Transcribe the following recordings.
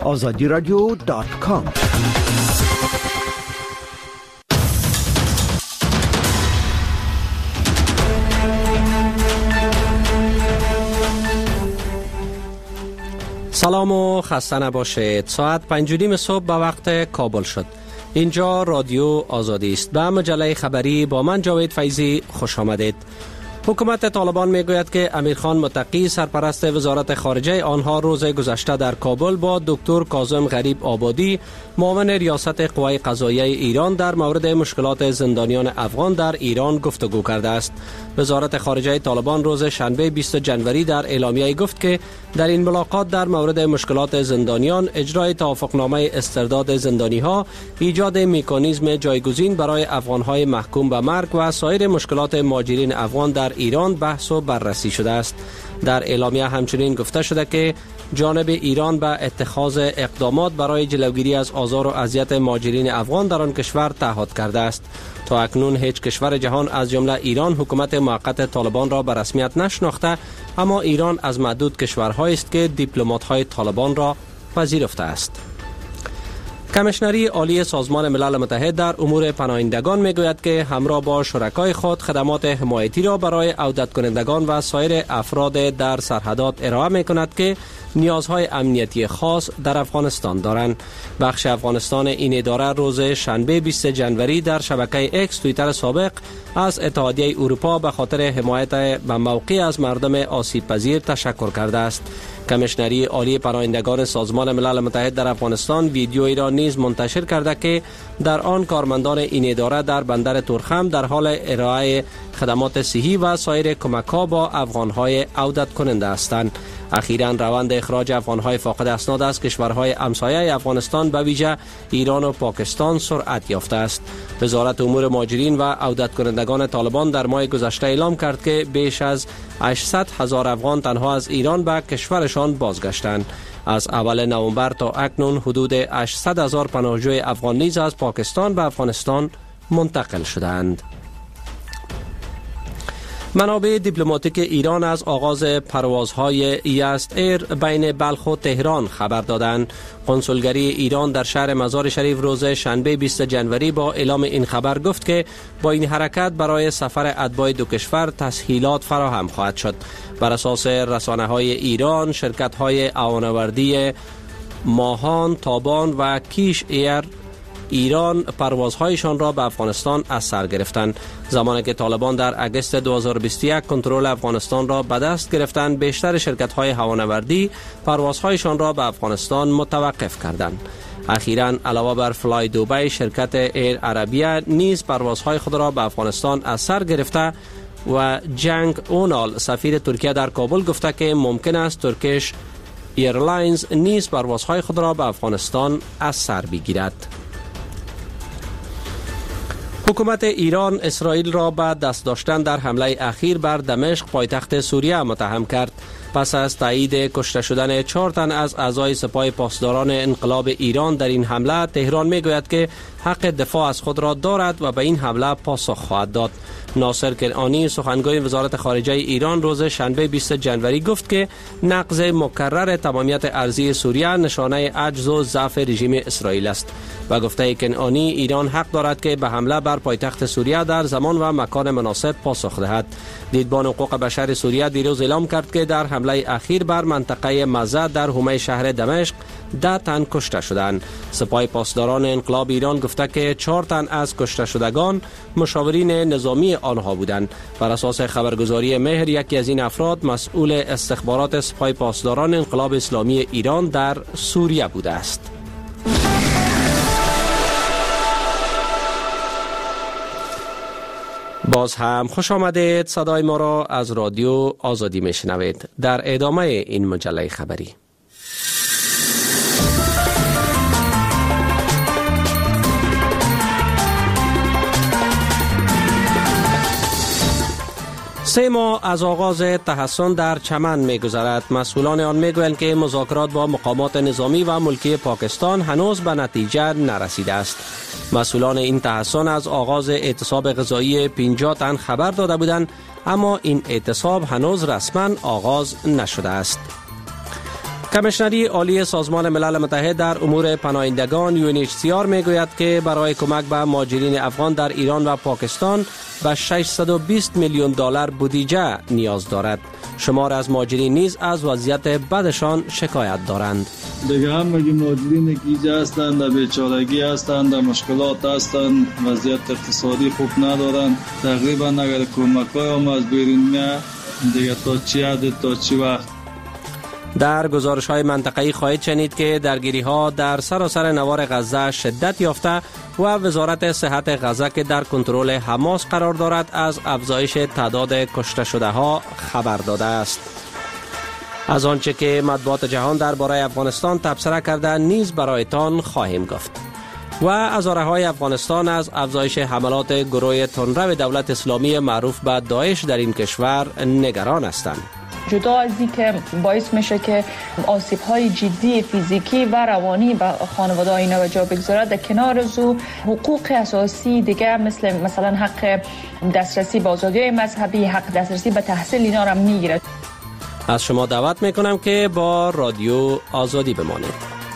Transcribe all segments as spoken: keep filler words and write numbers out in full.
آزادی رادیو دات کام. سلام و خسته نباشید. ساعت پنج و نیم صبح به وقت کابل شد. اینجا رادیو آزادی است. به مجله خبری با من جاوید فیضی خوش آمدید. حکومت طالبان میگوید که امیرخان متقی سرپرست وزارت خارجه آنها روز گذشته در کابل با دکتر کاظم غریب آبادی معاون ریاست قوای قضاییه ایران در مورد مشکلات زندانیان افغان در ایران گفتگو کرده است. وزارت خارجه طالبان روز شنبه بیست جنوری در اعلامیه گفت که در این ملاقات در مورد مشکلات زندانیان، اجرای توافقنامه استرداد زندانی‌ها، ایجاد مکانیزم جایگزین برای افغان‌های محکوم به مرگ و سایر مشکلات مهاجرین افغان در ایران بحث و بررسی شده است. در اعلامیه همچنین گفته شده که جانب ایران به اتخاذ اقدامات برای جلوگیری از آزار و اذیت مهاجرین افغان در آن کشور تعهد کرده است. تا اکنون هیچ کشور جهان از جمله ایران حکومت موقت طالبان را به رسمیت نشناخته، اما ایران از معدود کشورهایی است که دیپلمات‌های طالبان را پذیرفته است. کمیشنری عالی سازمان ملل متحد در امور پناهندگان میگوید که همراه با شرکای خود خدمات حمایتی را برای عودت کنندگان و سایر افراد در سرحدات ارائه میکند که نیازهای امنیتی خاص در افغانستان دارند. بخش افغانستان این اداره روز شنبه بیست جنوری در شبکه اکس توییتر سابق از اتحادیه اروپا به خاطر حمایت به موقع از مردم آسیب پذیر تشکر کرده است. کمیشنری عالی پناهندگان سازمان ملل متحد در افغانستان ویدیویی را نیز منتشر کرده که در آن کارمندان این اداره در بندر تورخم در حال ارائه خدمات صحی و سایر کمک‌ها با افغان‌های عودت کننده هستند. اخیراً روند اخراج افغان‌های فاقد اسناد از کشورهای همسایه افغانستان به ویژه ایران و پاکستان سرعت یافته است. وزارت امور مهاجرین و عودت کنندگان طالبان در ماه گذشته اعلام کرد که بیش از هشتصد هزار افغان تنها از ایران به کشورشان بازگشتند. از اول نوامبر تا اکنون حدود هشتصد هزار پناهجوی افغان نیز از پاکستان به افغانستان منتقل شدند. منابع دیپلماتیک ایران از آغاز پروازهای یزد ایر بین بلخ و تهران خبر دادند. قنسولگری ایران در شهر مزار شریف روز شنبه بیست جنوری با اعلام این خبر گفت که با این حرکت برای سفر اتباع دو کشور تسهیلات فراهم خواهد شد. بر اساس رسانه‌های ایران، شرکت‌های هوانوردی ماهان، تابان و کیش ایر ایران پروازهایشان را به افغانستان از سر گرفتند. زمانی که طالبان در اگست دو هزار و بیست و یک کنترل افغانستان را به دست گرفتند، بیشتر شرکت‌های هوانوردی پروازهایشان را به افغانستان متوقف کردند. اخیراً علاوه بر فلای دوبی، شرکت ایر عربیه نیز پروازهای خود را به افغانستان از سر گرفته و جنگ اونال سفیر ترکیه در کابل گفته که ممکن است ترکیش ایرلاینز نیز پروازهای خود را به افغانستان از سر بگیرد. حکومت ایران اسرائیل را به دست داشتن در حمله اخیر بر دمشق پایتخت سوریه متهم کرد. پس از تایید کشته شدن چهار تن از اعضای سپاه پاسداران انقلاب ایران در این حمله، تهران میگوید که حق دفاع از خود را دارد و به این حمله پاسخ خواهد داد. ناصر کنعانی سخنگوی وزارت خارجه ایران روز شنبه بیست جنوری گفت که نقض مکرر تمامیت ارضی سوریه نشانه عجز و ضعف رژیم اسرائیل است. و گفته کنعانی ایران حق دارد که به حمله بر پایتخت سوریه در زمان و مکان مناسب پاسخ دهد. دیدبان حقوق بشر سوریه دیروز اعلام کرد که در حمله اخیر بر منطقه مزه در حومه شهر دمشق ده تن کشته شدند. سپاه پاسداران انقلاب ایران گفته که چهار تن از کشته شدگان مشاورین نظامی آنها بودند. بر اساس خبرگزاری مهر، یکی از این افراد مسئول استخبارات سپاه پاسداران انقلاب اسلامی ایران در سوریه بوده است. باز هم خوش آمدید. صدای ما را از رادیو آزادی میشنوید. در ادامه این مجله خبری سه ماه از آغاز تحصن در چمن می‌گذرد. مسئولان آن می‌گویند که مذاکرات با مقامات نظامی و ملکی پاکستان هنوز به نتیجه نرسیده است. مسئولان این تحصن از آغاز اعتصاب غذایی پنجاه تن خبر داده بودند، اما این اعتصاب هنوز رسما آغاز نشده است. کمیشنری عالی سازمان ملل متحد در امور پناهندگان یو ان اچ سی آر میگوید که برای کمک به مهاجرین افغان در ایران و پاکستان به ششصد و بیست میلیون دلار بودجه نیاز دارد. شمار از مهاجرین نیز از وضعیت بدشان شکایت دارند. دیگه هم میگه مهاجرین که اینجا هستند در بیچارگی هستند، در مشکلات هستند، وضعیت اقتصادی خوب ندارند. تقریبا اگر کمک‌های هم از بیرون میاد دیگه تا چی حد تا چی وقت. در گزارش های منطقه‌ای خواهید شنید که درگیری ها در سراسر نوار غزه شدت یافته و وزارت صحت غزه که در کنترل حماس قرار دارد از افزایش تعداد کشته شده ها خبر داده است. از آنچه که مطبوعات جهان درباره افغانستان تبصره کرده نیز برایتان خواهیم گفت. و هزاره های افغانستان از افزایش حملات گروه تندرو دولت اسلامی معروف به داعش در این کشور نگران هستند. جدا از این که باعث میشه که آسیب‌های جدی فیزیکی و روانی به خانواده اینا جا بگذارد، در کنار از او حقوق اساسی دیگه مثل مثلا حق دسترسی به آزادی‌های مذهبی، حق دسترسی به تحصیل اینا را میگیره. از شما دعوت میکنم که با رادیو آزادی بمانید.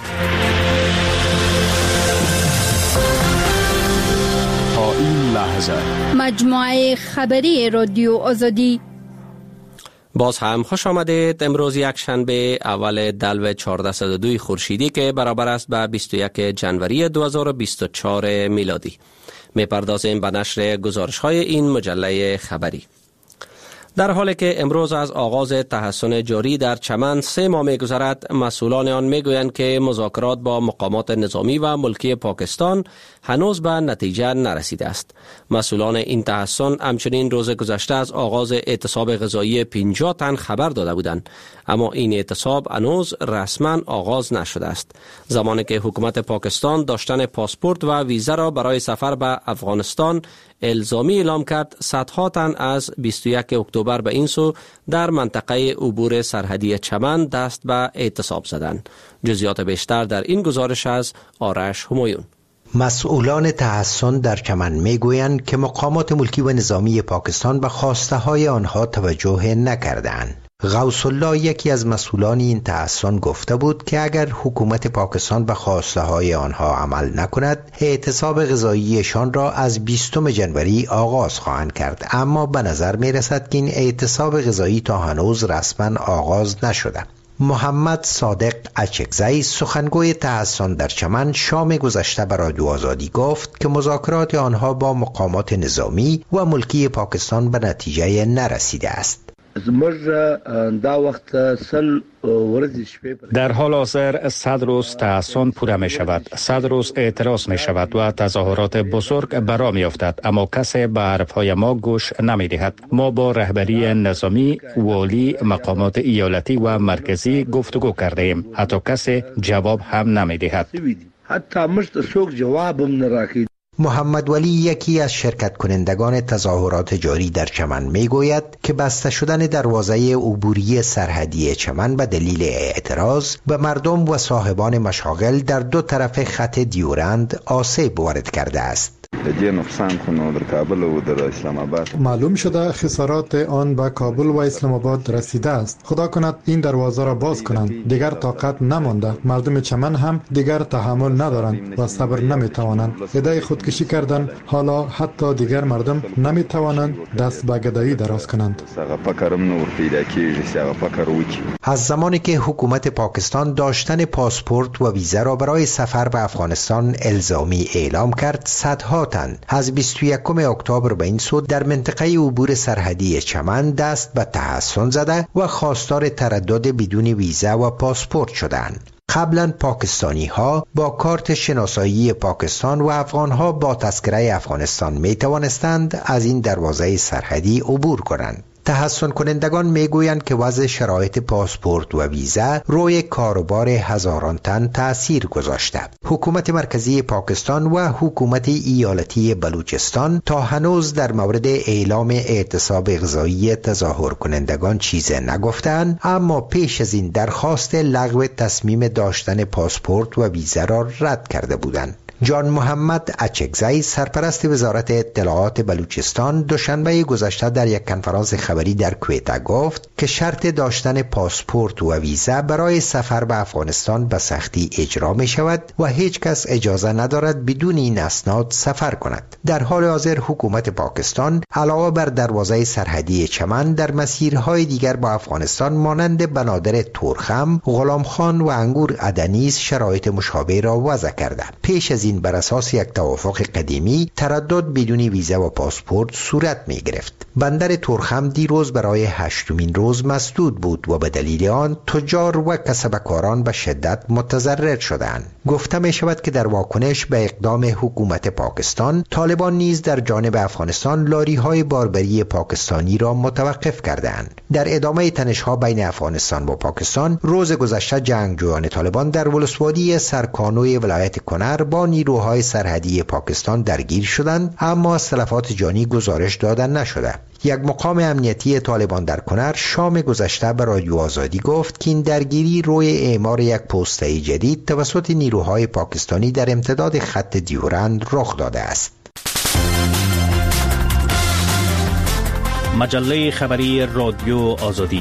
تا این لحظه مجموعه خبری رادیو آزادی. باز هم خوش آمدید. امروز یک شنبه اول دلو چهارصد و دو خورشیدی که برابر است به بیست و یک جنوری دو هزار و بیست و چهار میلادی. میپردازیم به نشر گزارش های این مجله خبری. در حالی که امروز از آغاز تحصن جاری در چمن سه ماه می‌گذرد، مسئولان آن میگویند که مذاکرات با مقامات نظامی و ملکی پاکستان هنوز به نتیجه نرسیده است. مسئولان این تحصن همچنین روز گذشته از آغاز اعتصاب غذایی پنجاه تن خبر داده بودند، اما این اعتصاب هنوز رسما آغاز نشده است. زمانی که حکومت پاکستان داشتن پاسپورت و ویزا را برای سفر به افغانستان الزامی اعلام کرد، صدها تن از بیست و یک اکتبر به این سو در منطقه عبور سرحدی چمن دست به اعتصاب زدند. جزئیات بیشتر در این گزارش از آرش همایون. مسئولان تحصن در چمن میگویند که مقامات ملکی و نظامی پاکستان به خواسته های آنها توجه نکردند. غوث الله یکی از مسئولان این تحصن گفته بود که اگر حکومت پاکستان به خواسته های آنها عمل نکند، اعتصاب غذاییشان را از بیستم جنوری آغاز خواهند کرد، اما به نظر می رسد که این اعتصاب غذایی تا هنوز رسما آغاز نشده. محمد صادق اچکزی سخنگوی تحصن در چمن شام گذشته به رادیو آزادی گفت که مذاکرات آنها با مقامات نظامی و ملکی پاکستان به نتیجه نرسیده است. در حال حاضر صد روز تحصن پوره می شود، صد روز اعتراض می شود و تظاهرات بزرگ برا می افتد، اما کسی به حرفهای ما گوش نمی دهد. ما با رهبری نظامی، والی، مقامات ایالتی و مرکزی گفتگو کرده ایم، حتی کسی جواب هم نمی دهد. حتی مشت سوک جواب هم نراکید. محمد ولی یکی از شرکت کنندگان تظاهرات جاری در چمن می گوید که بسته شدن دروازه عبوری سرحدی چمن به دلیل اعتراض به مردم و صاحبان مشاغل در دو طرف خط دیورند آسیب وارد کرده است. معلوم شده خسارات آن به کابل و اسلام آباد رسیده است. خدا کند این دروازه را باز کنند. دیگر طاقت نمانده. مردم چمن هم دیگر تحمل ندارند و صبر نمیتوانند. عده خودکشی کردند. حالا حتی دیگر مردم نمیتوانند دست به گدایی دراز کنند. از زمانی که حکومت پاکستان داشتن پاسپورت و ویزا را برای سفر به افغانستان الزامی اعلام کرد، صدها تن از بیست و یکم اکتبر به این سو در منطقه عبور سرحدی چمن دست به تحصن زده و خواستار تردد بدون ویزا و پاسپورت شدند. قبلا پاکستانی ها با کارت شناسایی پاکستان و افغان ها با تذکره افغانستان می توانستند از این دروازه سرحدی عبور کنند. تحصن کنندگان میگویند که وضع شرایط پاسپورت و ویزا روی کاروبار هزاران تن تأثیر گذاشته. حکومت مرکزی پاکستان و حکومت ایالتی بلوچستان تا هنوز در مورد اعلام اعتصاب غذایی تظاهر کنندگان چیز نگفتند، اما پیش از این درخواست لغو تصمیم داشتن پاسپورت و ویزا را رد کرده بودند. جان محمد اچکزی سرپرست وزارت اطلاعات بلوچستان دوشنبه گذشته در یک کنفرانس خبری در کویتا گفت که شرط داشتن پاسپورت و ویزا برای سفر به افغانستان به سختی اجرا می شود و هیچ کس اجازه ندارد بدون این اسناد سفر کند. در حال حاضر حکومت پاکستان علاوه بر دروازه سرحدی چمن در مسیرهای دیگر با افغانستان مانند بنادر تورخم، غلامخان و انگور عدنیز شرایط مشابه را وضع کرده. پیش از این بر اساس یک توافق قدیمی تردد بدون ویزا و پاسپورت صورت می گرفت. بندر تورخم دیروز برای هشتمین روز مسدود بود و به دلیل آن تجار و کسبکاران به شدت متضرر شدند. گفته می شود که در واکنش به اقدام حکومت پاکستان، طالبان نیز در جانب افغانستان لاری های باربری پاکستانی را متوقف کردند. در ادامه تنش‌ها بین افغانستان و پاکستان، روز گذشته جنگجویان طالبان در ولسوالی سرکانوی ولایت کنر با نیروهای سرحدی پاکستان درگیر شدند، اما از تلفات جانی گزارش داده نشده. یک مقام امنیتی طالبان در کنر شام گذشته به رادیو آزادی گفت که این درگیری روی اعمار یک پوسته جدید توسط نیروهای پاکستانی در امتداد خط دیورند رخ داده است. مجله خبری رادیو آزادی.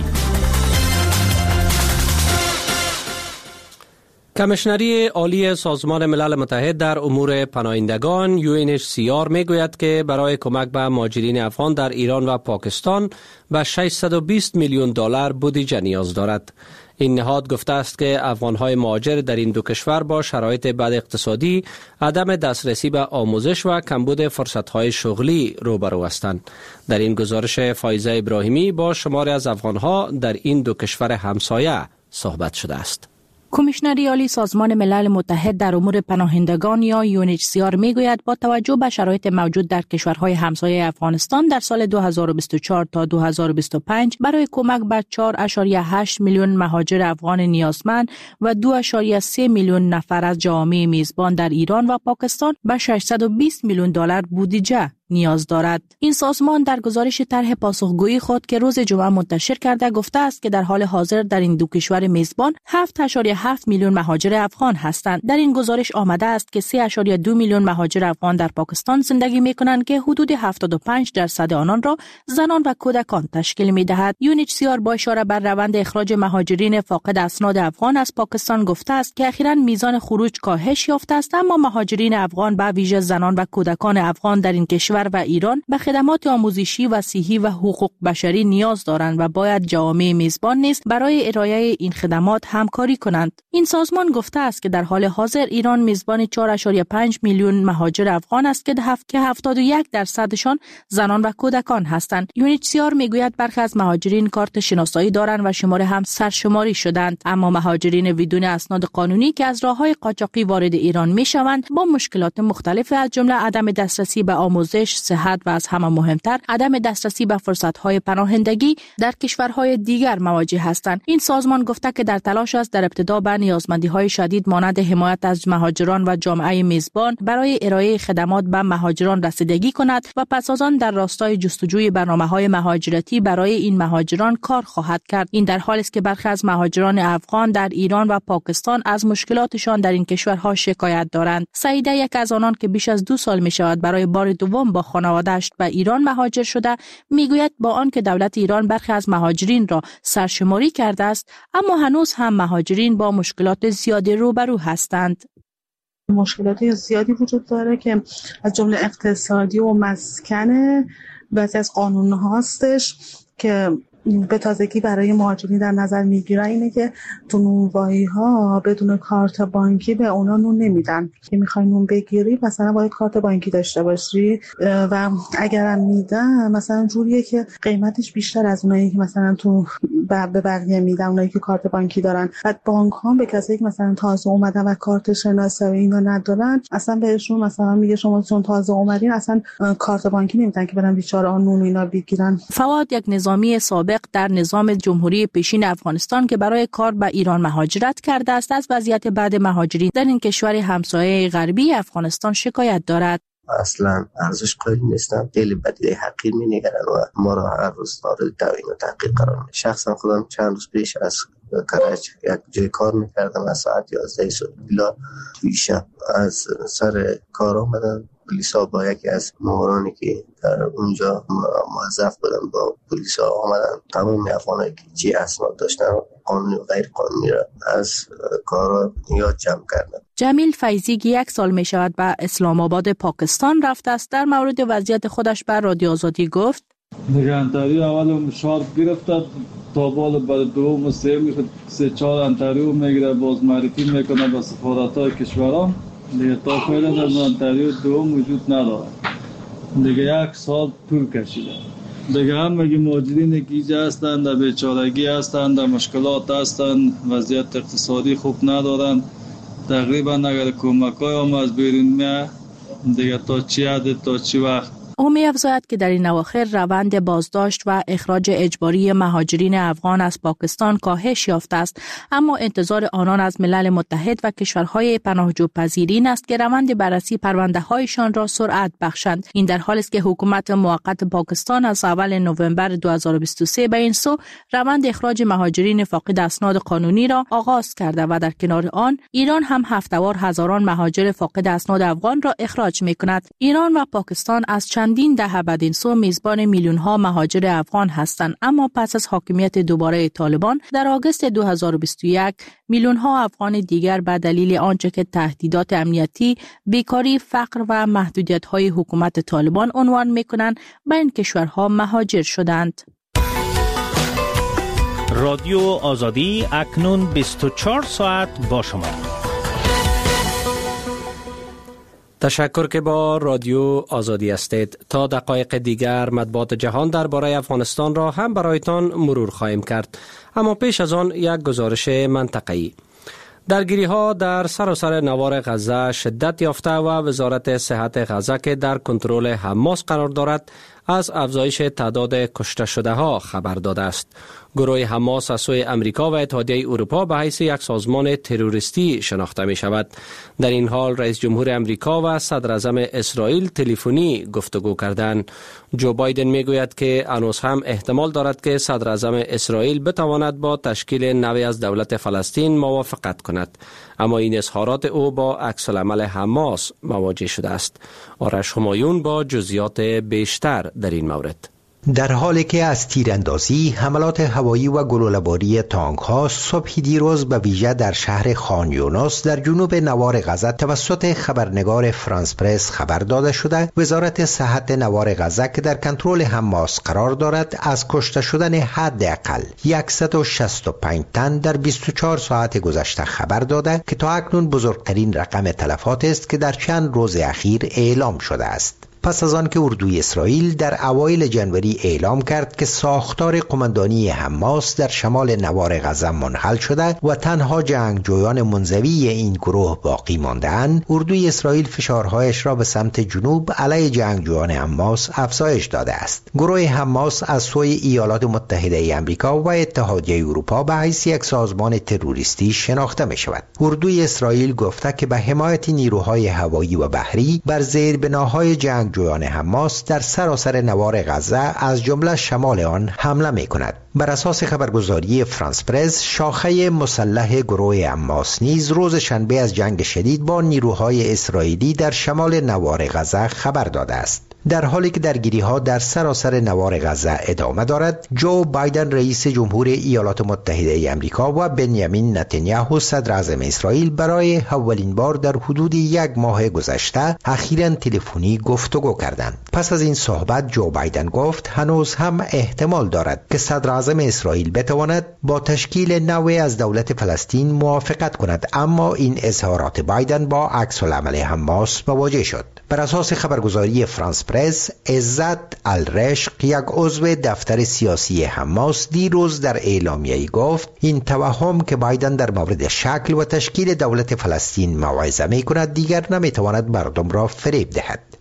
کمیشنری عالی سازمان ملل متحد در امور پناهندگان یو ان اچ سی آر می گوید که برای کمک به مهاجرین افغان در ایران و پاکستان به ششصد و بیست میلیون دلار بودجه نیاز دارد. این نهاد گفته است که افغان‌های مهاجر در این دو کشور با شرایط بد اقتصادی، عدم دسترسی به آموزش و کمبود فرصت‌های شغلی روبرو هستند. در این گزارش فایزه ابراهیمی با شماری از افغان‌ها در این دو کشور همسایه صحبت شده است. کمیشنری عالی سازمان ملل متحد در امور پناهندگان یا یو ان اچ سی آر میگوید با توجه به شرایط موجود در کشورهای همسایه افغانستان در سال دو هزار و بیست و چهار تا دو هزار و بیست و پنج برای کمک به چهار ممیز هشت میلیون مهاجر افغان نیازمند و دو ممیز سه میلیون نفر از جوامع میزبان در ایران و پاکستان به ششصد و بیست میلیون دلار بودجه نیاز دارد. این سازمان در گزارش طرح پاسخگویی خود که روز جمعه منتشر کرده گفته است که در حال حاضر در این دو کشور میزبان هفت ممیز هفت میلیون مهاجر افغان هستند. در این گزارش آمده است که سه ممیز دو میلیون مهاجر افغان در پاکستان زندگی می‌کنند که حدود هفتاد و پنج درصد آنان را زنان و کودکان تشکیل می‌دهد. یو ان اچ سی آر با اشاره بر روند اخراج مهاجرین فاقد اسناد افغان از پاکستان گفته است که اخیراً میزان خروج کاهش یافته است، اما مهاجرین افغان به ویژه زنان و کودکان افغان در این کشور و ایران به خدمات آموزشی و صحی و حقوق بشری نیاز دارند و باید جوامع میزبان نیز برای ارائه این خدمات همکاری کنند. این سازمان گفته است که در حال حاضر ایران میزبان چهار ممیز پنج میلیون مهاجر افغان است که هفت که هفتاد و یک درصدشان زنان و کودکان هستند. یو ان اچ سی آر میگوید برخی از مهاجرین کارت شناسایی دارند و شماره هم سرشماری شدند، اما مهاجرین بدون اسناد قانونی که از راههای قاچاقی وارد ایران میشوند با مشکلات مختلف از جمله عدم دسترسی به آموزش، صحت و از همه مهمتر عدم دسترسی به فرصت‌های پناهندگی در کشورهای دیگر مواجه هستند. این سازمان گفته که در تلاش است در ابتدا به نیازمندی‌های شدید مانند حمایت از مهاجران و جامعه میزبان برای ارائه خدمات به مهاجران رسیدگی کند و پس از آن در راستای جستجوی برنامه‌های مهاجرتی برای این مهاجران کار خواهد کرد. این در حالی است که برخی از مهاجران افغان در ایران و پاکستان از مشکلاتشان در این کشورها شکایت دارند. سعیده یک از آنان که بیش از دو سال می‌شود برای بار دوم با خانواده‌اش به ایران مهاجر شده میگوید با آنکه دولت ایران برخی از مهاجرین را سرشماری کرده است، اما هنوز هم مهاجرین با مشکلات زیادی روبرو هستند. مشکلات زیادی وجود داره که از جمله اقتصادی و مسکن، بعضی از قانون هاستش که به تازگی برای مهاجرین در نظر میگیرن اینه که تو نونوایی ها بدون کارت بانکی به اونا نون نمیدن. که میخوای نون بگیری مثلا باید کارت بانکی داشته باشی و اگرم میدن مثلا جوریه که قیمتش بیشتر از اونایی که مثلا تو به بقیه میدن، اونایی که کارت بانکی دارن. بعد بانک ها به کسایی که مثلا تازه اومدن و کارت شناسایی اینا ندارن اصلا بهشون مثلا میگه شما چون تازه اومدین اصلا کارت بانکی نمیدن که برن بیچاره نون اینا بگیرن. فواد یک نظامی سابق در نظام جمهوری پیشین افغانستان که برای کار به ایران مهاجرت کرده است از وضعیت بعد مهاجرین در این کشور همسایه غربی افغانستان شکایت دارد. اصلا ارزش قائل نیستن، خیلی بدیده حقیر می‌نگرن و ما را هر روز مورد توهین و تحقیر قرار میدن. شخصا خودم چند روز پیش از کرج یک جای کار میکردم، از ساعت یازده صبح بلا توی شب از سر کار آمدن پلیسا با یکی از مامورانی که در اونجا موظف بودن با پلیسا آمدن تمام افغانایی که چی اسناد داشتن قانونی و غیر قانونی را از کارا یاد جمع کردن. جمیل فیضی که یک سال می شود به اسلام آباد پاکستان رفته است، در مورد وضعیت خودش بر رادیو آزادی گفت: نگهداری اول مشوار گرفته تا بالا بعد دوم و سوم سه چهار انتریو میگیره، باز معرفی میکنه به سفارت‌های کشوران دیگه. تا فعلا در انتریو دوم وجود نداره، دیگه یک سال طول کشیده. دیگه همه مهاجرینی که اینجا هستند در بیچارگی هستند، در مشکلات هستند، وضعیت اقتصادی خوب ندارند. تقریبا اگر کمک‌های هم از بیرون میاد دیگه تا چی حد تا چی وقت. او می افزاید که در این اواخر روند بازداشت و اخراج اجباری مهاجرین افغان از پاکستان کاهش یافته است، اما انتظار آنان از ملل متحد و کشورهای پناهجو پذیرین است که روند بررسی پرونده هایشان را سرعت بخشند. این در حالی است که حکومت موقت پاکستان از اول نوامبر دو هزار و بیست و سه به این سو روند اخراج مهاجرین فاقد اسناد قانونی را آغاز کرده و در کنار آن ایران هم هفته‌وار هزاران مهاجر فاقد اسناد افغان را اخراج می‌کند. ایران و پاکستان از چندین دهه بعد این سو میزبان میلیون ها مهاجر افغان هستند، اما پس از حاکمیت دوباره طالبان در آگوست دو هزار و بیست و یک میلیون ها افغان دیگر به دلیل آنچه که تهدیدات امنیتی، بیکاری، فقر و محدودیت های حکومت طالبان عنوان میکنند به این کشورها مهاجر شدند. رادیو آزادی اکنون بیست و چهار ساعت با شما. تشکر که با رادیو آزادی هستید. تا دقایق دیگر مطبوعات جهان درباره افغانستان را هم برایتان مرور خواهیم کرد، اما پیش از آن یک گزارش منطقه‌ای. درگیری ها در سراسر نوار غزه شدت یافته و وزارت صحت غزه که در کنترل حماس قرار دارد از افزایش تعداد کشته شده ها خبر داده است. گروه حماس از سوی امریکا و اتحادیه اروپا به حیث یک سازمان تروریستی شناخته می شود. در این حال رئیس جمهور امریکا و صدر اعظم اسرائیل تلفنی گفتگو کردند. جو بایدن می گوید که هنوز هم احتمال دارد که صدر اعظم اسرائیل بتواند با تشکیل نوعی از دولت فلسطین موافقت کند، اما این اظهارات او با عکس العمل حماس مواجه شده است. آرش همایون با جزئیات بیشتر در این مورد. در حالی که از تیراندازی، حملات هوایی و گلوله‌باری تانک‌ها صبح دیروز به ویژه در شهر خان یونس در جنوب نوار غزه توسط خبرنگار فرانس پرس خبر داده شده، وزارت صحت نوار غزه که در کنترل حماس قرار دارد از کشته شدن حداقل صد و شصت و پنج تن در بیست و چهار ساعت گذشته خبر داده که تا اکنون بزرگترین رقم تلفات است که در چند روز اخیر اعلام شده است. پس از آن که اردوی اسرائیل در اوایل جنوری اعلام کرد که ساختار قماندانی حماس در شمال نوار غزه منحل شده و تنها جنگجویان منزوی این گروه باقی مانده‌اند، اردوی اسرائیل فشارهایش را به سمت جنوب علیه جنگجویان حماس افزایش داده است. گروه حماس از سوی ایالات متحده آمریکا و اتحادیه اروپا به حیث یک سازمان تروریستی شناخته می شود. اردوی اسرائیل گفته که به حمایت نیروهای هوایی و بحری بر زیربناهای جنگ جویان حماس در سراسر نوار غزه از جمله شمال آن حمله می کند. بر اساس خبرگزاری فرانس پرس، شاخه مسلح گروه حماس نیز روز شنبه از جنگ شدید با نیروهای اسرائیلی در شمال نوار غزه خبر داده است. در حالی که درگیری‌ها در سراسر نوار غزه ادامه دارد، جو بایدن رئیس جمهور ایالات متحده آمریکا و بنیامین نتانیاهو صدر اعظم اسرائیل برای اولین بار در حدود یک ماه گذشته اخیراً تلفنی گفتگو کردند. پس از این صحبت جو بایدن گفت هنوز هم احتمال دارد که صدر اعظم اسرائیل بتواند با تشکیل نوعی از دولت فلسطین موافقت کند، اما این اظهارات بایدن با عکس العمل حماس مواجه شد. بر اساس خبرگزاری فرانس پرس، عزت الرشق، یک عضو دفتر سیاسی حماس، دیروز در اعلامیه‌ای گفت این توهم که بایدن در مورد شکل و تشکیل دولت فلسطین موعظه می‌کند دیگر نمی‌تواند مردم را فریب دهد.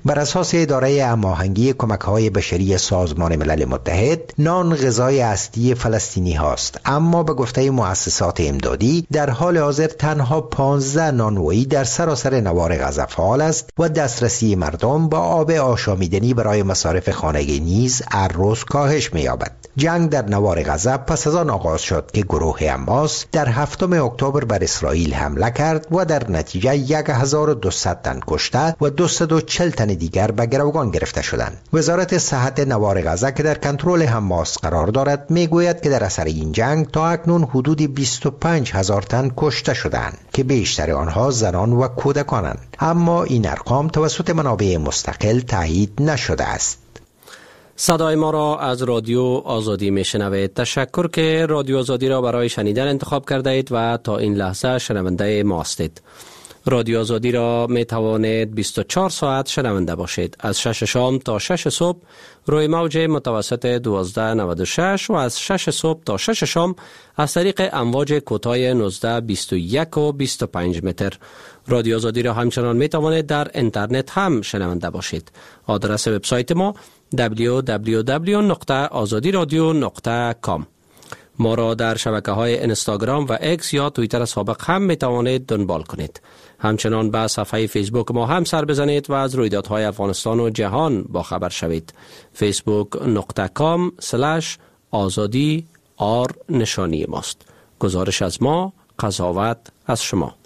بر اساس اداره هماهنگی کمک‌های بشری سازمان ملل متحد، نان غذای اصلی فلسطینی هاست، اما به گفته مؤسسات امدادی در حال حاضر تنها پانزده نانوایی در سراسر نوار غزه فعال است و دسترسی مردم با آب آشامیدنی برای مصارف خانگی نیز هر روز کاهش می‌یابد. جنگ در نوار غزه پس از آن آغاز شد که گروه حماس در هفتم اکتبر بر اسرائیل حمله کرد و در نتیجه هزار و دویست تن کشته و دویست و چهل تن دیگر به گروگان گرفته شدند. وزارت صحت نوار غزه که در کنترل حماس قرار دارد میگوید که در اثر این جنگ تا اکنون حدود بیست و پنج هزار تن کشته شدند که بیشتر آنها زنان و کودکانند، اما این ارقام توسط منابع مستقل تایید نشده است. صدای ما را از رادیو آزادی میشنوید. تشکر که رادیو آزادی را برای شنیدن انتخاب کرده اید و تا این لحظه شنونده ما هستید. رادیو آزادی را می توانید بیست و چهار ساعت شنونده باشید. از شش شام تا شش صبح روی موج متوسط دوازده نود و شش و از شش صبح تا شش شام از طریق امواج کوتاه نوزده بیست و یک و بیست و پنج متر. رادیو آزادی را همچنان می توانید در اینترنت هم شنونده باشید. آدرس وبسایت ما دبلیو دبلیو دبلیو نقطه آزادی رادیو نقطه کام. ما را در شبکه‌های اینستاگرام و اکس یا توییتر سابق هم می توانید دنبال کنید. همچنان به صفحه فیسبوک ما هم سر بزنید و از رویدادهای افغانستان و جهان با خبر شوید. فیسبوک نقطه کام سلش آزادی آر نشانی ماست. گزارش از ما، قضاوت از شما.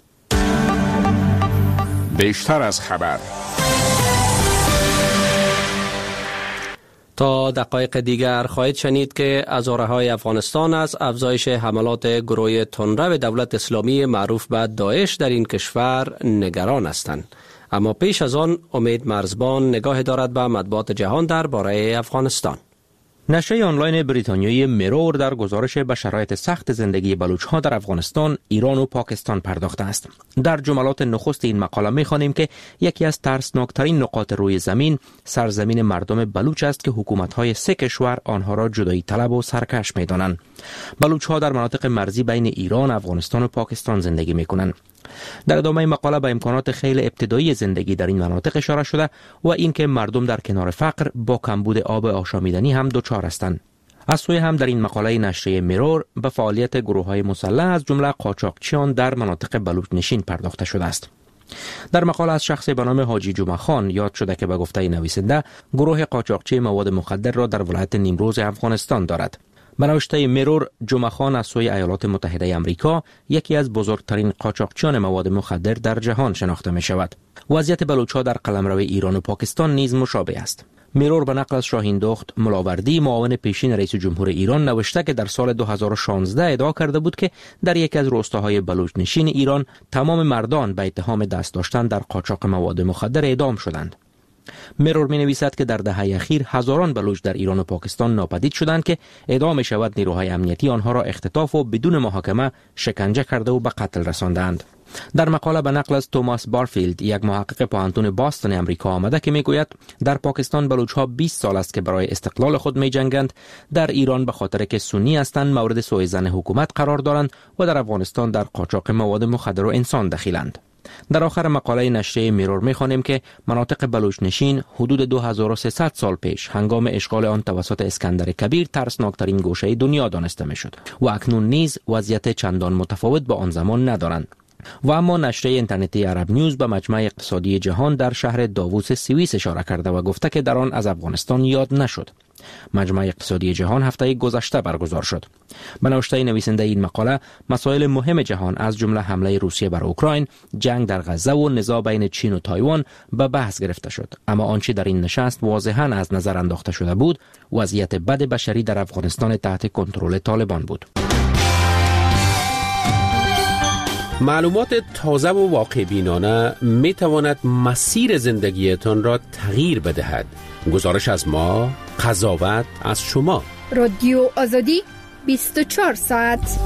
بیشتر از خبر. تا دقایق دیگر خواهید شنید که ازاره‌های افغانستان از افزایش حملات گروه تندرو دولت اسلامی معروف به داعش در این کشور نگران هستند. اما پیش از آن امید مرزبان نگاه دارد به مطبوعات جهان درباره افغانستان. نشریه آنلاین بریتانیایی میرور در گزارش به شرایط سخت زندگی بلوچ‌ها در افغانستان، ایران و پاکستان پرداخته است. در جملات نخست این مقاله می‌خوانیم که یکی از ترسناکترین نقاط روی زمین سرزمین مردم بلوچ است که حکومت‌های سه کشور آنها را جدایی طلب و سرکش می‌دانند. بلوچ‌ها در مناطق مرزی بین ایران، افغانستان و پاکستان زندگی می‌کنند. در ادامه مقاله به امکانات خیلی ابتدایی زندگی در این مناطق اشاره شده و اینکه مردم در کنار فقر با کمبود آب آشامیدنی هم دچار هستند. از سوی هم در این مقاله نشریه میرور به فعالیت گروه‌های مسلح از جمله قاچاقچیان در مناطق بلوچ نشین پرداخته شده است. در مقاله از شخصی به نام حاجی جمعه خان یاد شده که به گفته نویسنده گروه قاچاقچی مواد مخدر را در ولایت نیمروز افغانستان دارد. به نوشته میرور، جمعه خان از سوی ایالات متحده آمریکا یکی از بزرگترین قاچاقچیان مواد مخدر در جهان شناخته می شود. وضعیت بلوچ‌ها در قلمرو ایران و پاکستان نیز مشابه است. میرور به نقل از شاهین دخت ملاوردی، معاون پیشین رئیس جمهور ایران، نوشته که در سال دو هزار و شانزده ادعا کرده بود که در یکی از روستاهای بلوچ نشین ایران تمام مردان به اتهام دست داشتن در قاچاق مواد مخدر اعدام شدند. میرور می نویسد که در دهه اخیر هزاران بلوچ در ایران و پاکستان ناپدید شدند که اعدام می شود نیروهای امنیتی آنها را اختطاف و بدون محاکمه شکنجه کرده و به قتل رساندند. در مقاله به نقل از توماس بارفیلد، یک محقق پوهنتون باستون آمریکا آمده که می گوید در پاکستان بلوچ‌ها بیست سال است که برای استقلال خود می جنگند، در ایران به خاطر که سنی هستند مورد سوء ظن حکومت قرار دارند و در افغانستان در قاچاق مواد مخدر و انسان دخیلند. در آخر مقاله نشریه میرور می‌خوانیم که مناطق بلوچ نشین حدود دو هزار و سیصد سال پیش هنگام اشغال آن توسط اسکندر کبیر ترسناکترین گوشه دنیا دانسته می‌شد و اکنون نیز وضعیت چندان متفاوت با آن زمان ندارند. و اما نشریه اینترنتی عرب نیوز به مجمع اقتصادی جهان در شهر داووس سوئیس اشاره کرده و گفته که در آن از افغانستان یاد نشد. مجمع اقتصادی جهان هفته گذشته برگزار شد. به نوشته نویسنده این مقاله، مسائل مهم جهان از جمله حمله روسیه بر اوکراین، جنگ در غزه و نزاع بین چین و تایوان به بحث گرفته شد. اما آنچه در این نشست واضحاً از نظر انداخته شده بود، وضعیت بد بشری در افغانستان تحت کنترل طالبان بود. معلومات تازه و واقع بینانه می تواند مسیر زندگیتان را تغییر بدهد. گزارش از ما، قضاوت از شما. رادیو آزادی بیست و چهار ساعت.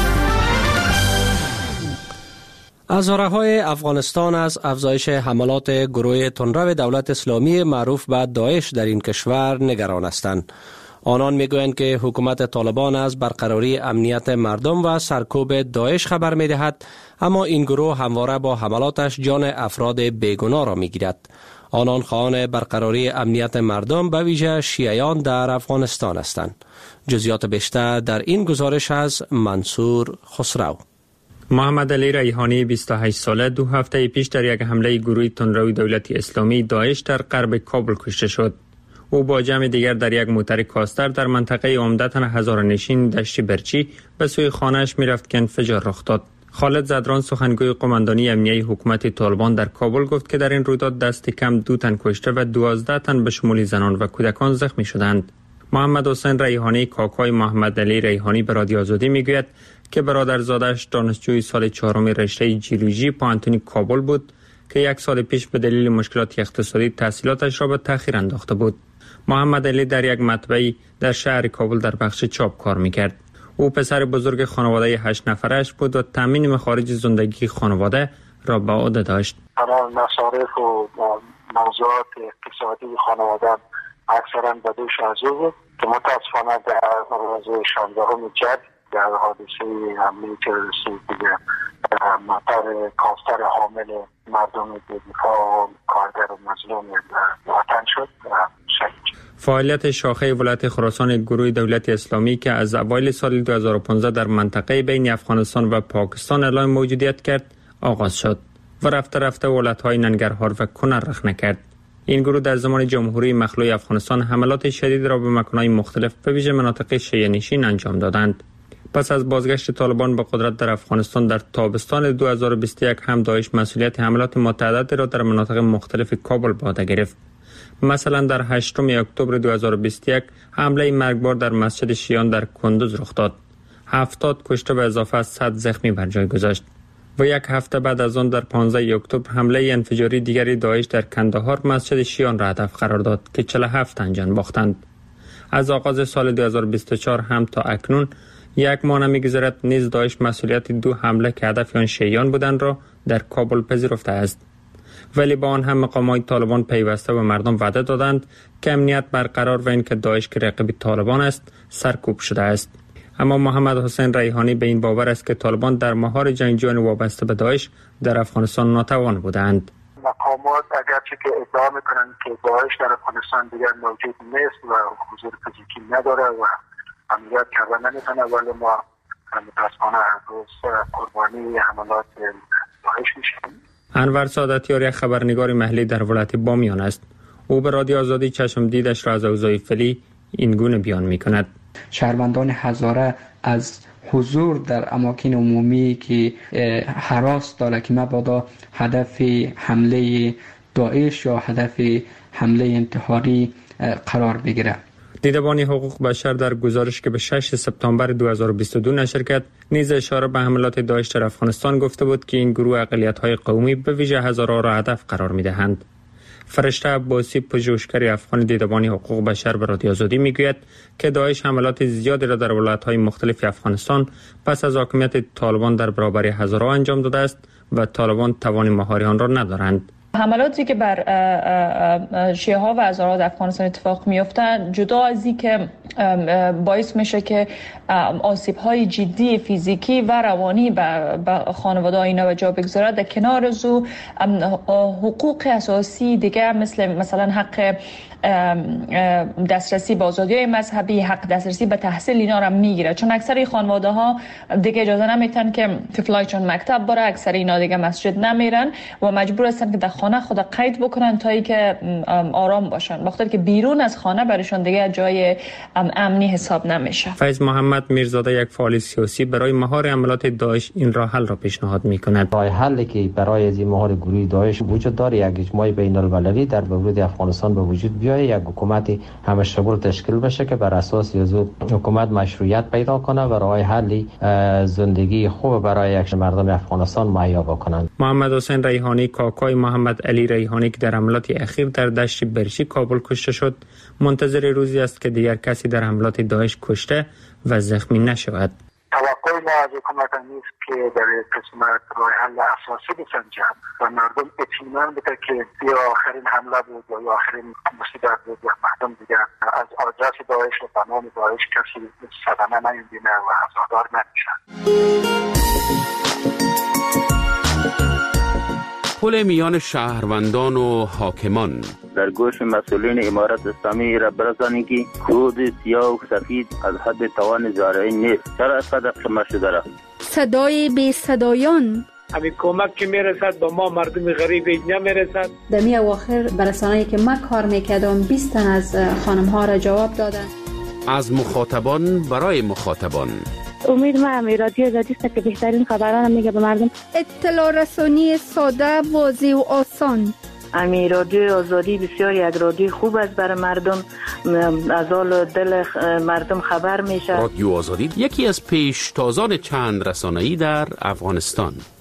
ازاره‌های افغانستان از افزایش حملات گروه تندرو دولت اسلامی معروف به داعش در این کشور نگران هستند. آنان میگویند که حکومت طالبان از برقراری امنیت مردم و سرکوب داعش خبر میدهد، اما این گروه همواره با حملاتش جان افراد بیگناه را میگیرد. آنان خواهان برقراری امنیت مردم به ویژه شیعیان در افغانستان هستند. جزئیات بیشتر در این گزارش از منصور خسرو. محمد علی ریحانی بیست و هشت ساله دو هفته پیش در یک حمله گروه تندروی دولت اسلامی داعش در غرب کابل کشته شد. او با جمع دیگر در یک موتر کاستر در منطقه عمدتاً هزارنشین دشت برچی به سوی خانه‌اش می‌رفت که انفجار رخ داد. خالد زدران سخنگوی قماندانی امنیتی حکومت طالبان در کابل گفت که در این رویداد دست کم دو تن کشته و دوازده تن به شمول زنان و کودکان زخمی شدند. محمد حسین ریحانی کاکای محمد علی ریحانی به رادیو آزادی میگوید که برادرزادش دانشجوی سال چهارم رشته جیولوژی پانتونی کابل بود که یک سال پیش به دلیل مشکلات اقتصادی تحصیلاتش را به تأخیر انداخته بود. محمد علی در یک مطبعی در شهر کابل در بخش چاپ کار میکرد. او پسر بزرگ خانواده هشت نفرش بود و تامین مخارج زندگی خانواده را به عهده داشت. تمام مصارف و موضوعات اقتصادی خانواده اکثرا به دوش از او بود که متاسفانه در روز شانزدهم جد در حادثه حمله تروریستی دیگه موتر کاستر حامل مردم دفاع و کارگر و مظلوم وطن شد و شهید. فعالیت شاخه ولایت خراسان گروه دولت اسلامی که از اوایل سال دو هزار و پانزده در منطقه بین افغانستان و پاکستان اعلام موجودیت کرد آغاز شد و رفته رفته ولایت‌های ننگرهار و کنر رخنه کرد. این گروه در زمان جمهوری مخلوع افغانستان حملات شدید را به مکان‌های مختلف به ویژه مناطق شیعه نشین انجام دادند. پس از بازگشت طالبان به قدرت در افغانستان در تابستان دو هزار و بیست و یک هم داعش مسئولیت حملات متعددی را در مناطق مختلف کابل به عهده گرفت. مثلا در هشتم اکتبر دو هزار و بیست و یک حمله مرگبار در مسجد شیعیان در کندوز رخ داد. هفتاد کشته و اضافه از صد زخمی بر جای گذاشت. و یک هفته بعد از آن در پانزده اکتبر حمله انفجاری دیگری داعش در کندهار مسجد شیعیان را هدف قرار داد که چهل و هفت تن جان باختند. از آغاز سال دو هزار و بیست و چهار هم تا اکنون یک ماه نمی‌گذرد نیز داعش مسئولیت دو حمله که هدف آن شیعیان بودند را در کابل پذیرفته است. ولی با آن هم مقامات طالبان پیوسته به مردم وعده دادند که امنیت برقرار و اینکه داعش که رقیب طالبان است سرکوب شده است. اما محمد حسین ریحانی به این باور است که طالبان در مهار جنگجویان وابسته به داعش در افغانستان ناتوان بودند. مقامات اگرچه که ادعا میکنند که داعش در افغانستان دیگر موجود نیست و حضور فیزیکی نداره و امنیت کردن نمیتونه، ولی ما متاسفانه هر روز قربانی حملات داعش میشیم. انور سعادتیار یک خبرنگار محلی در ولایت بامیان است. او به رادیو آزادی چشم دیدش را از اوضاع فعلی این گونه بیان میکند. شهروندان هزاره از حضور در اماکن عمومی که هراس داره که مبادا هدف حمله داعش یا هدف حمله انتحاری قرار بگیره. دیدبان حقوق بشر در گزارش که به شش سپتامبر دو هزار و بیست و دو نشر کرد نیز اشاره به حملات داعش در افغانستان گفته بود که این گروه اقلیت‌های قومی به ویژه هزارها را هدف قرار می‌دهند. فرشته عباسی پژوهشگر افغان دیدبان حقوق بشر به رادیو آزادی میگوید که داعش حملات زیادی را در ولایت‌های مختلف افغانستان پس از حاکمیت طالبان در برابر هزارها انجام داده است و طالبان توان مهاری آن را ندارند. حملاتی که بر شیعه ها و هزارها در افغانستان اتفاق میفته جدا از این که باعث میشه که آسیب های جدی فیزیکی و روانی به خانواده اینا و جا بگذاره، در کنار از او حقوق اساسی دیگه مثل مثلا حق دسترسی به آزادی‌های مذهبی، حق دسترسی به تحصیل اینا رو میگیره، چون اکثر خانواده ها دیگه اجازه نمیتن که طفلایشون مکتب بره، اکثر اینا دیگه مسجد نمیرن و مجبور هستن که در خانه خود قید بکنن تا اینکه آرام باشن، وقتی که بیرون از خانه برایشون دیگه جای امنی حساب نمیشه. فیض محمد میرزاده یک فعال سیاسی برای مهار حملات داعش این راه حل را پیشنهاد میکند. راه حلی که برای از این مهار گروه داعش وجود داره یک اجماع بین المللی در ورود افغانستان به وجود بیاید، یک حکومت همشمول تشکیل بشه که بر اساس از حکومت مشروعیت پیدا کنه و راه حلی زندگی خوب برای یک مردم افغانستان مهیا بکنند. محمد حسین ریحانی کاکای محمد علی ریحانی که در حملات اخیر در دشت برچی کابل کشته شد منتظر روزی است که دیگر کسی در حملات داعش کشته و زخمی نشود. توقع ما از حکومت نیست که در قسمت راه حل اساسی بسنجند و مردم اطمینان بده که یا آخرین حمله بود یا آخرین مصیبت بود و مردم دیگر از آدرس داعش و تمام داعش کسی صدمه نمیبینه و عزادار نمیشن. پل میان شهروندان و حاکمان. در گوش مسئولین امارت اسلامی را برسانید که خود سیاه و سفید از حد توان زارعی نیست. چرا از قدر شما شده را؟ صدای بی صدایان. همین کمک که میرسد با ما مردم غریب اینجا میرسد. در می اواخر برسانه‌ای که من کار میکردم بیست تن از خانم ها را جواب دادن. از مخاطبان برای مخاطبان. امید من رادیو آزادی است که بهترین خبران میگه به مردم. اطلاع رسانی ساده، واضح و آسان. امی رادیو آزادی بسیار یک رادیو خوب است برای مردم، از حال دل مردم خبر میشه. رادیو آزادی یکی از پیشتازان چند رسانه‌ای در افغانستان.